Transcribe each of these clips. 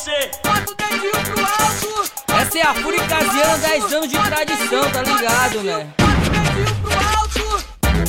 você. Bota o dedinho pro alto. Essa é a Fúria Casiana, 10 anos de tradição, tá ligado, né? Bota o dedinho pro alto.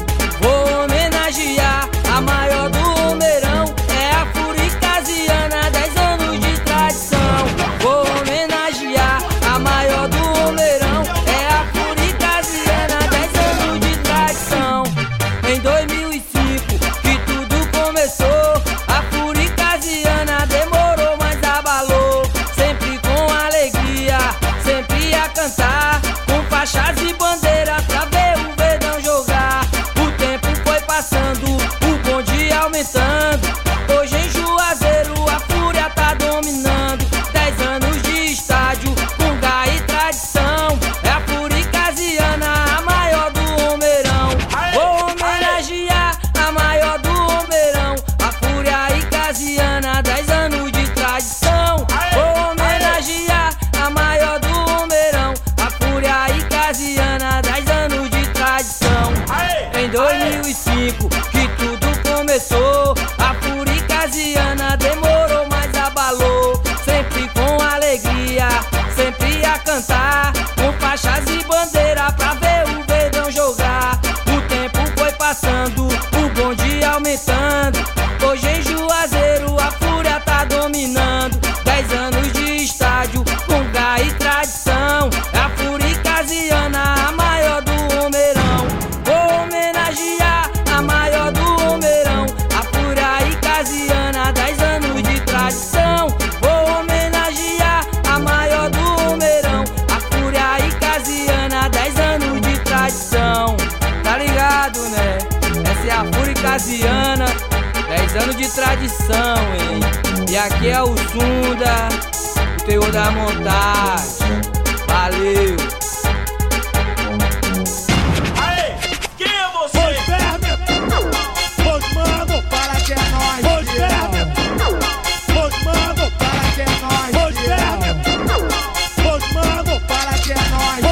Vou homenagear a maior do Romeirão, é a Fúria Casiana, 10 anos de tradição. Vou homenagear a maior do Romeirão, é a Fúria Casiana, 10 anos de tradição. Em 2005 que tudo começou, a Fúria Casiana demorou, mas abalou. Sempre com alegria, sempre a cantar, com faixas e bandeiras pra ver o Verdão jogar. O tempo foi passando, o bonde aumentando. Hoje em Juazeiro a Fúria tá dominando. 10 anos de estádio, com garra e tradição. É a Fúria Casiana, a maior do Romeirão. Vou homenagear a maior do Romeirão, a Fúria Casiana, 10 anos de tradição. Vou homenagear a maior do Romeirão, a Fúria Casiana, 10 anos de tradição. Em 2005 que tudo começou, a Fúria Casiana demorou, mas abalou. Sempre com alegria, sempre a cantar, com faixas e bandeira pra ver o Verdão jogar. O tempo foi passando, o bonde aumentando. Hoje em Juazeiro a Fúria tá dominando. 10 anos de estádio, com garra e tradição. É a Fúria Casiana, a maior do Romeirão. Vou homenagear a maior do Romeirão, a Fúria Casiana, 10 anos de tradição. Vou homenagear a maior do Romeirão, a Fúria Casiana, 10 anos de tradição. Tá ligado, né? Essa é a Fúria Casiana, 10 anos de tradição, hein? E aqui é o Sunda, o teor da montagem. Valeu! Aê, quem é você? Pois mano, para que é nóis. Pois mano, para que é nóis. Pois mano, para que é nóis.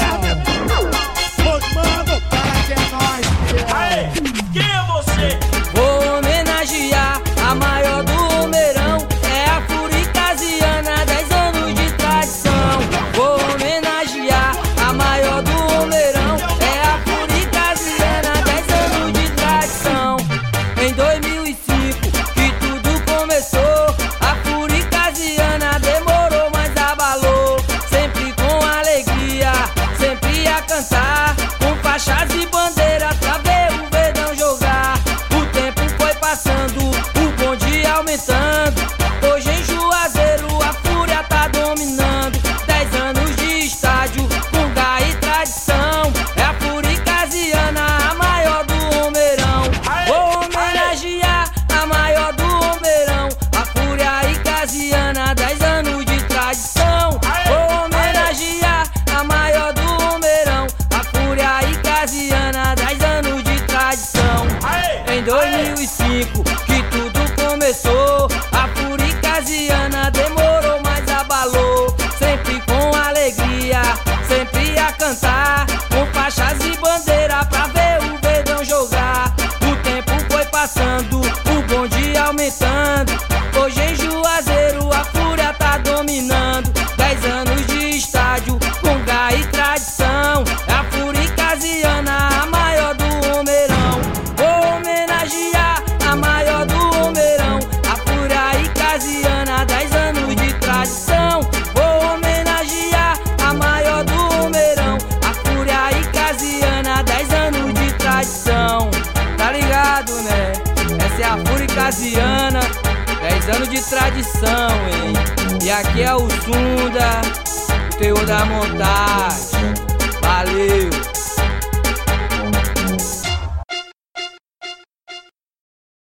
Pois mano, para que é nóis. Aê, quem é você? Vou homenagear a maior do Romeirão, é a Fúria Casiana, 10 anos de tradição. Vou homenagear a maior do Romeirão, é a Fúria Casiana, 10 anos de tradição. Em 2005 que tudo começou, a Fúria Casiana demorou, mas abalou. Sempre com alegria, sempre a cantar, com faixas e bandeiras pra ver o Verdão jogar. O tempo foi passando, o bonde aumentando. Hoje em Juazeiro a Fúria tá dominando. 10 anos de estádio, com garra e tradição. É a Fúria Casiana, a maior do Romeirão. Vou homenagear a maior do Romeirão, a Fúria Casiana, 10 anos de tradição. Vou homenagear a maior do Romeirão, a Fúria Casiana, 10 anos de tradição. Em 2005 que tudo começou, a Fúria Casiana demorou, mas abalou. Sempre com alegria, sempre a cantar, com faixas e bandeira pra ver o Verdão jogar. O tempo foi passando, o bonde aumentando. Hoje em Juazeiro a Fúria tá dominando. 10 anos de estádio, com garra e tradição. É a Fúria Casiana, a maior do Romeirão. Vou homenagear a maior do Romeirão, a Fúria Casiana, 10 anos de tradição. Vou homenagear a maior do Romeirão, a Fúria Casiana, 10 anos de tradição. Tá ligado, né? Essa é a Fúria Casiana, 10 anos de tradição, hein? E aqui é o Sunda, o teor da montagem.